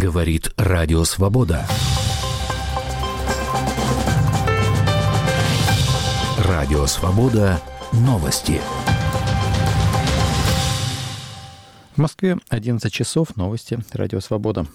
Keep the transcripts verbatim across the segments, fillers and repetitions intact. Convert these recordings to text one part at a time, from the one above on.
Говорит Радио Свобода. Радио Свобода. Новости. В Москве одиннадцать часов. Новости. Радио Свобода.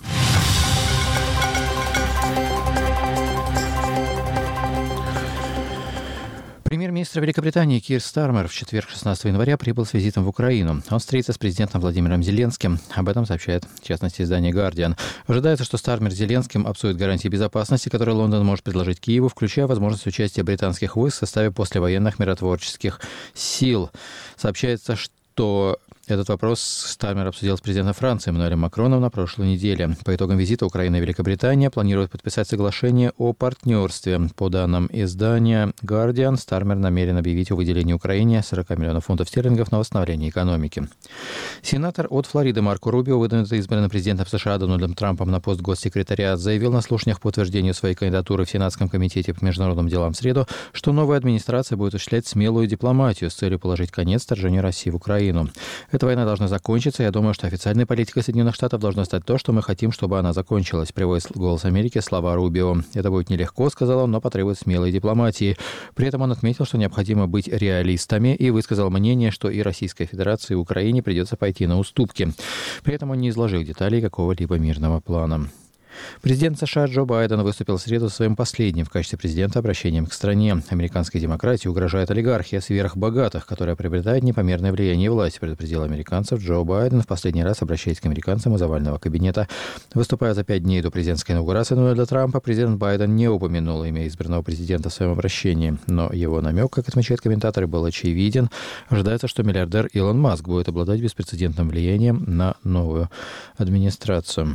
Премьер-министр Великобритании Кир Стармер в четверг, шестнадцатого января, прибыл с визитом в Украину. Он встретится с президентом Владимиром Зеленским. Об этом сообщает, в частности, издание «Гардиан». Ожидается, что Стармер с Зеленским обсудит гарантии безопасности, которые Лондон может предложить Киеву, включая возможность участия британских войск в составе послевоенных миротворческих сил. Сообщается, что этот вопрос Стармер обсудил с президентом Франции Эммануэлем Макроном на прошлой неделе. По итогам визита Украина и Великобритания планируют подписать соглашение о партнерстве. По данным издания «Гардиан», Стармер намерен объявить о выделении Украине сорок миллионов фунтов стерлингов на восстановление экономики. Сенатор от Флориды Марко Рубио, выдвинутый избранным президентом США Дональдом Трампом на пост госсекретаря, заявил на слушаниях по утверждению своей кандидатуры в Сенатском комитете по международным делам в среду, что новая администрация будет осуществлять смелую дипломатию с целью положить конец вторжению России в Украину. Эта война должна закончиться. Я думаю, что официальной политикой Соединенных Штатов должно стать то, что мы хотим, чтобы она закончилась, приводит «Голос Америки» слова Рубио. Это будет нелегко, сказал он, но потребует смелой дипломатии. При этом он отметил, что необходимо быть реалистами и высказал мнение, что и Российской Федерации, и Украине придется пойти на уступки. При этом он не изложил деталей какого-либо мирного плана. Президент США Джо Байден выступил в среду своим последним в качестве президента обращением к стране. Американской демократии угрожает олигархия сверхбогатых, которая приобретает непомерное влияние и власть, предупредил американцев Джо Байден, в последний раз обращаясь к американцам из овального кабинета. Выступая за пять дней до президентской инаугурации Дональда Трампа, президент Байден не упомянул имя избранного президента в своем обращении. Но его намек, как отмечают комментаторы, был очевиден. Ожидается, что миллиардер Илон Маск будет обладать беспрецедентным влиянием на новую администрацию.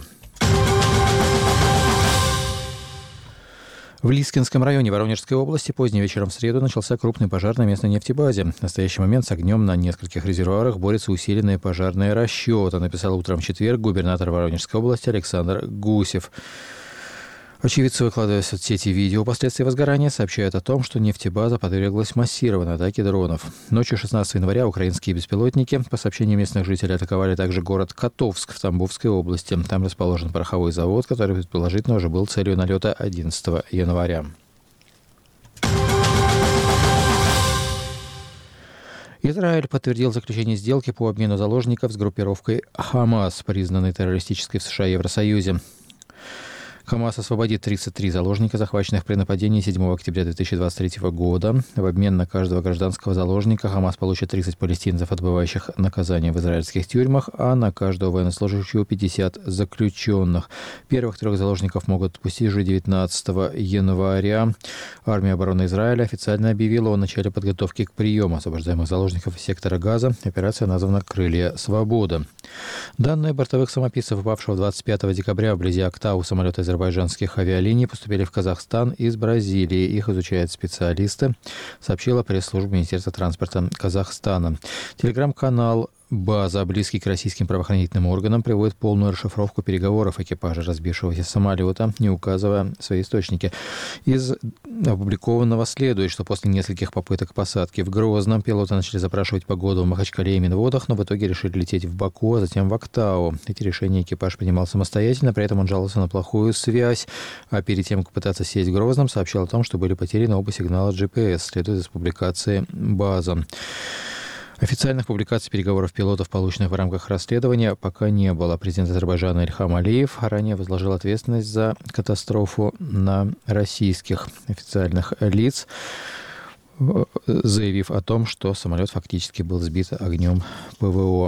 В Лискинском районе Воронежской области поздним вечером в среду начался крупный пожар на местной нефтебазе. В настоящий момент с огнем на нескольких резервуарах борются усиленные пожарные расчеты, написал утром в четверг губернатор Воронежской области Александр Гусев. Очевидцы, выкладывая в соцсети видео последствий возгорания, сообщают о том, что нефтебаза подверглась массированной атаке дронов. Ночью шестнадцатого января украинские беспилотники, по сообщениям местных жителей, атаковали также город Котовск в Тамбовской области. Там расположен пороховой завод, который предположительно уже был целью налета одиннадцатого января. Израиль подтвердил заключение сделки по обмену заложников с группировкой «Хамас», признанной террористической в США и Евросоюзе. ХАМАС освободит тридцать три заложника, захваченных при нападении седьмого октября две тысячи двадцать третьего года. В обмен на каждого гражданского заложника ХАМАС получит тридцать палестинцев, отбывающих наказание в израильских тюрьмах, а на каждого военнослужащего пятьдесят заключенных. Первых трех заложников могут отпустить уже девятнадцатого января. Армия обороны Израиля официально объявила о начале подготовки к приему освобождаемых заложников из сектора Газа. Операция названа «Крылья свободы». Данные бортовых самописцев, упавшего двадцать пятого декабря вблизи Актау самолета азербайджанских авиалиний, поступили в Казахстан из Бразилии. Их изучают специалисты, сообщила пресс-служба Министерства транспорта Казахстана. Телеграм-канал «База», близкий к российским правоохранительным органам, приводит полную расшифровку переговоров экипажа разбившегося самолета, не указывая свои источники. Из опубликованного следует, что после нескольких попыток посадки в Грозном пилоты начали запрашивать погоду в Махачкале и Минводах, но в итоге решили лететь в Баку, а затем в Актау. Эти решения экипаж принимал самостоятельно, при этом он жаловался на плохую связь, а перед тем, как пытаться сесть в Грозном, сообщил о том, что были потеряны оба сигнала джи пи эс, следует из публикации «База». Официальных публикаций переговоров пилотов, полученных в рамках расследования, пока не было. Президент Азербайджана Ильхам Алиев ранее возложил ответственность за катастрофу на российских официальных лиц, заявив о том, что самолет фактически был сбит огнем ПВО.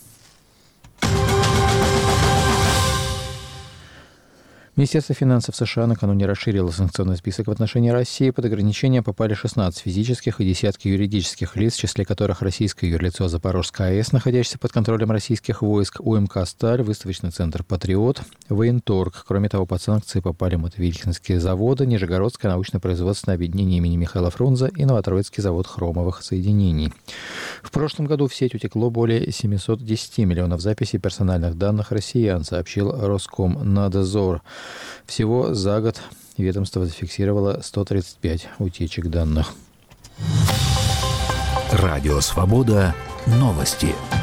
Министерство финансов США накануне расширило санкционный список в отношении России. Под ограничения попали шестнадцать физических и десятки юридических лиц, в числе которых российское юрлицо Запорожская АЭС, находящееся под контролем российских войск, УМК «Сталь», выставочный центр «Патриот», Военторг. Кроме того, под санкции попали Мотовилихинские заводы, Нижегородское научно-производственное объединение имени Михаила Фрунзе и Новотроицкий завод хромовых соединений. В прошлом году в сеть утекло более семьсот десять миллионов записей персональных данных россиян, сообщил Роскомнадзор. Всего за год ведомство зафиксировало сто тридцать пять утечек данных. Радио «Свобода». Новости.